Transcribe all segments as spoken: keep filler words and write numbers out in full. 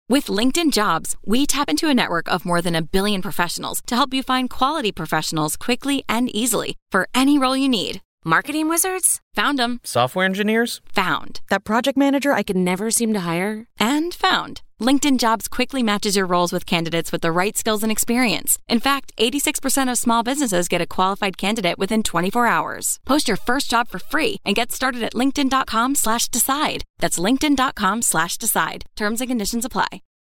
With LinkedIn Jobs, we tap into a network of more than a billion professionals to help you find quality professionals quickly and easily for any role you need. Marketing wizards? Found them. Software engineers? Found. That project manager I could never seem to hire? And found. LinkedIn Jobs quickly matches your roles with candidates with the right skills and experience. In fact, eighty-six percent of small businesses get a qualified candidate within twenty-four hours. Post your first job for free and get started at linkedin.com slash decide. That's linkedin.com slash decide. Terms and conditions apply.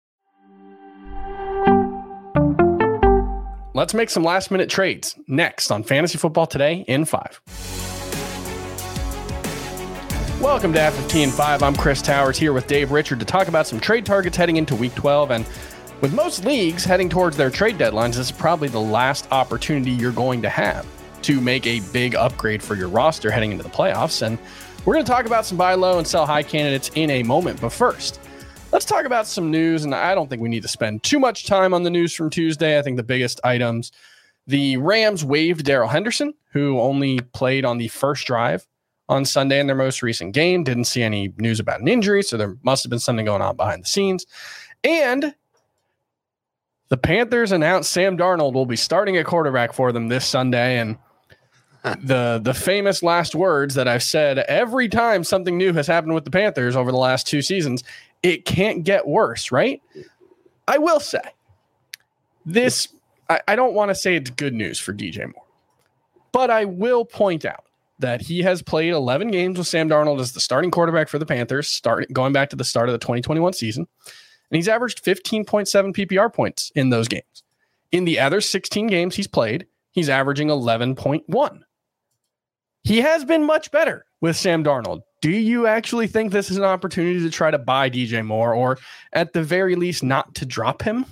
Let's make some last minute trades next on Fantasy Football Today in five. Welcome to F F T in five. I'm Chris Towers here with Dave Richard to talk about some trade targets heading into week twelve. And with most leagues heading towards their trade deadlines, this is probably the last opportunity you're going to have to make a big upgrade for your roster heading into the playoffs. And we're going to talk about some buy low and sell high candidates in a moment. But first, let's talk about some news. And I don't think we need to spend too much time on the news from Tuesday. I think the biggest items, the Rams waived Darrell Henderson, who only played on the first drive on Sunday in their most recent game. Didn't see any news about an injury, so there must have been something going on behind the scenes. And the Panthers announced Sam Darnold will be starting at quarterback for them this Sunday. And the the famous last words that I've said every time something new has happened with the Panthers over the last two seasons, it can't get worse, right? I will say this, I, I don't want to say it's good news for D J Moore, but I will point out that he has played eleven games with Sam Darnold as the starting quarterback for the Panthers, starting going back to the start of the twenty twenty-one season. And he's averaged fifteen point seven P P R points in those games. In the other sixteen games he's played, he's averaging eleven point one. He has been much better with Sam Darnold. Do you actually think this is an opportunity to try to buy D J Moore, or at the very least not to drop him?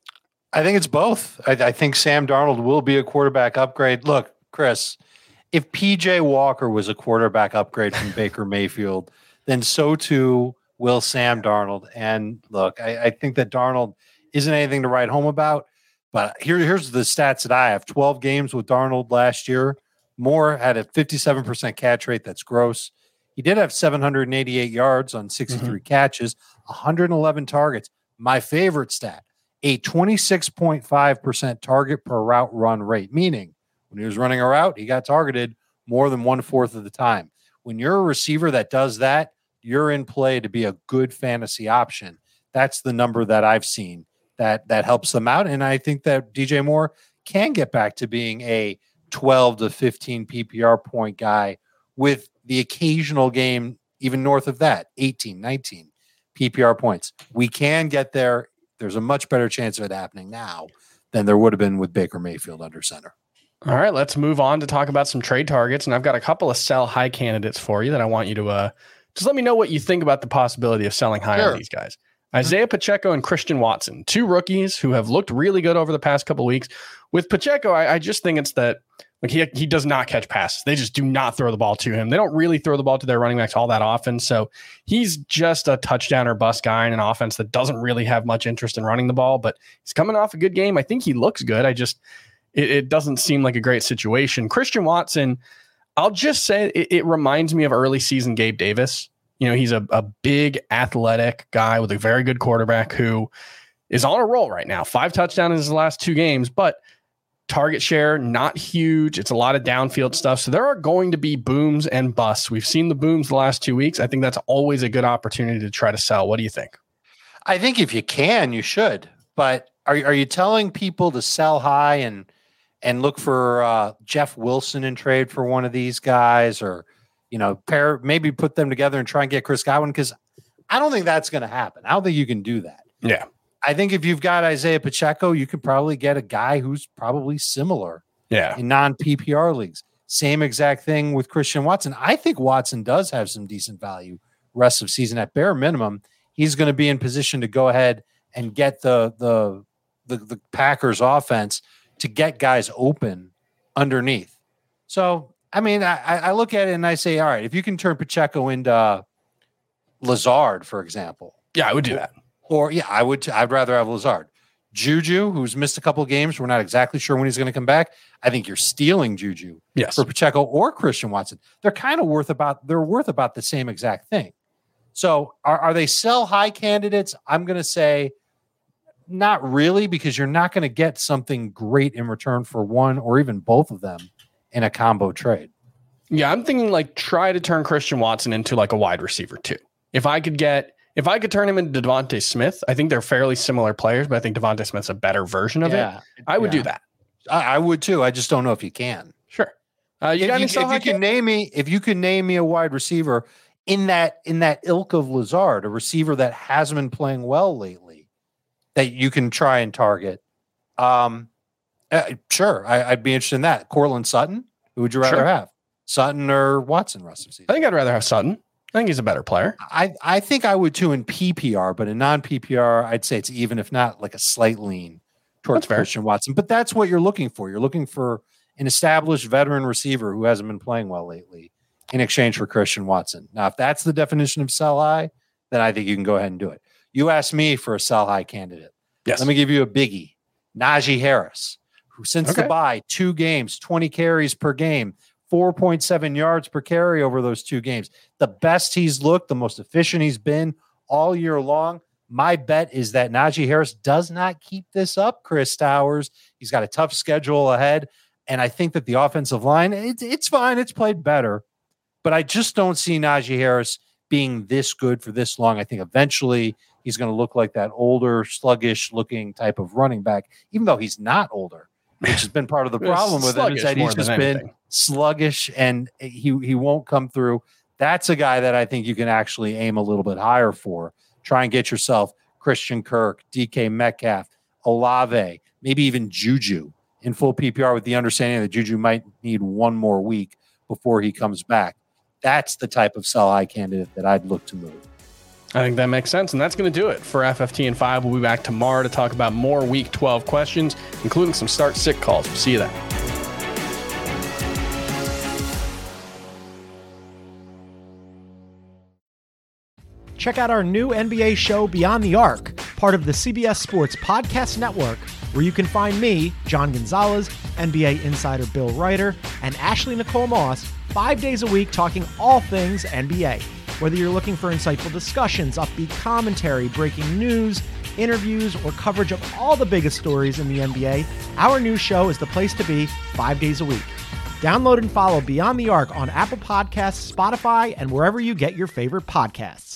I think it's both. I, I think Sam Darnold will be a quarterback upgrade. Look, Chris, if P J Walker was a quarterback upgrade from Baker Mayfield, then so too will Sam Darnold. And look, I, I think that Darnold isn't anything to write home about. But here, here's the stats that I have. twelve games with Darnold last year. Moore had a fifty-seven percent catch rate. That's gross. He did have seven hundred eighty-eight yards on sixty-three mm-hmm. catches, one hundred eleven targets. My favorite stat, a twenty-six point five percent target per route run rate, meaning when he was running a route, he got targeted more than one-fourth of the time. When you're a receiver that does that, you're in play to be a good fantasy option. That's the number that I've seen that that helps them out. And I think that D J Moore can get back to being a twelve to fifteen P P R point guy with the occasional game, even north of that, eighteen, nineteen P P R points. We can get there. There's a much better chance of it happening now than there would have been with Baker Mayfield under center. All right, let's move on to talk about some trade targets. And I've got a couple of sell high candidates for you that I want you to uh, just let me know what you think about the possibility of selling high sure. on these guys. Mm-hmm. Isaiah Pacheco and Christian Watson, two rookies who have looked really good over the past couple of weeks. With Pacheco, I, I just think it's that like he he does not catch passes. They just do not throw the ball to him. They don't really throw the ball to their running backs all that often. So he's just a touchdown or bust guy in an offense that doesn't really have much interest in running the ball, but he's coming off a good game. I think he looks good. I just, it, it doesn't seem like a great situation. Christian Watson, I'll just say it, it reminds me of early season Gabe Davis. You know, he's a, a big athletic guy with a very good quarterback who is on a roll right now. Five touchdowns in his last two games, but target share, not huge. It's a lot of downfield stuff. So there are going to be booms and busts. We've seen the booms the last two weeks. I think that's always a good opportunity to try to sell. What do you think? I think if you can, you should. But are, are you telling people to sell high and and look for uh, Jeff Wilson and trade for one of these guys, or you know, pair maybe put them together and try and get Chris Godwin? Because I don't think that's going to happen. I don't think you can do that. Yeah. I think if you've got Isaiah Pacheco, you could probably get a guy who's probably similar yeah. in non-P P R leagues. Same exact thing with Christian Watson. I think Watson does have some decent value rest of season. At bare minimum, he's going to be in position to go ahead and get the, the, the, the Packers offense to get guys open underneath. So, I mean, I, I look at it and I say, all right, if you can turn Pacheco into uh, Lazard, for example. Yeah, I would do that. Or, yeah, I would. I'd rather have Lazard. Juju, who's missed a couple of games, we're not exactly sure when he's going to come back. I think you're stealing Juju yes. for Pacheco or Christian Watson. They're kind of worth about. They're worth about the same exact thing. So are, are they sell high candidates? I'm going to say not really, because you're not going to get something great in return for one or even both of them in a combo trade. Yeah, I'm thinking like try to turn Christian Watson into like a wide receiver too. If I could get, if I could turn him into Devontae Smith, I think they're fairly similar players, but I think Devontae Smith's a better version of yeah, it. I would yeah. do that. I, I would too. I just don't know if you can. Sure. Uh, you if got you, any sell if you can name me, if you can name me a wide receiver in that in that ilk of Lazard, a receiver that hasn't been playing well lately, that you can try and target. Um, uh, sure, I, I'd be interested in that. Cortland Sutton, who would you rather sure. have, Sutton or Watson rest of the season? I think I'd rather have Sutton. I think he's a better player. I, I think I would too in P P R, but in non P P R, I'd say it's even, if not like a slight lean towards Christian Watson. But that's what you're looking for. You're looking for an established veteran receiver who hasn't been playing well lately in exchange for Christian Watson. Now, if that's the definition of sell high, then I think you can go ahead and do it. You asked me for a sell high candidate. Yes. Let me give you a biggie. Najee Harris, who since okay. the bye, two games, twenty carries per game, four point seven yards per carry over those two games. The best he's looked, the most efficient he's been all year long. My bet is that Najee Harris does not keep this up, Chris Towers. He's got a tough schedule ahead. And I think that the offensive line, it's, it's fine. It's played better. But I just don't see Najee Harris being this good for this long. I think eventually he's going to look like that older, sluggish-looking type of running back, even though he's not older, which has been part of the problem with him, is that he's just been sluggish and he, he won't come through. That's a guy that I think you can actually aim a little bit higher for. Try and get yourself Christian Kirk, D K Metcalf, Olave, maybe even Juju in full P P R, with the understanding that Juju might need one more week before he comes back. That's the type of sell high candidate that I'd look to move. I think that makes sense. And that's going to do it for F F T and five. We'll be back tomorrow to talk about more week twelve questions, including some start sit calls. We'll see you then. Check out our new N B A show, Beyond the Arc, part of the C B S Sports Podcast Network, where you can find me, John Gonzalez, N B A insider Bill Ryder, and Ashley Nicole Moss, five days a week talking all things N B A. Whether you're looking for insightful discussions, upbeat commentary, breaking news, interviews, or coverage of all the biggest stories in the N B A, our new show is the place to be five days a week. Download and follow Beyond the Arc on Apple Podcasts, Spotify, and wherever you get your favorite podcasts.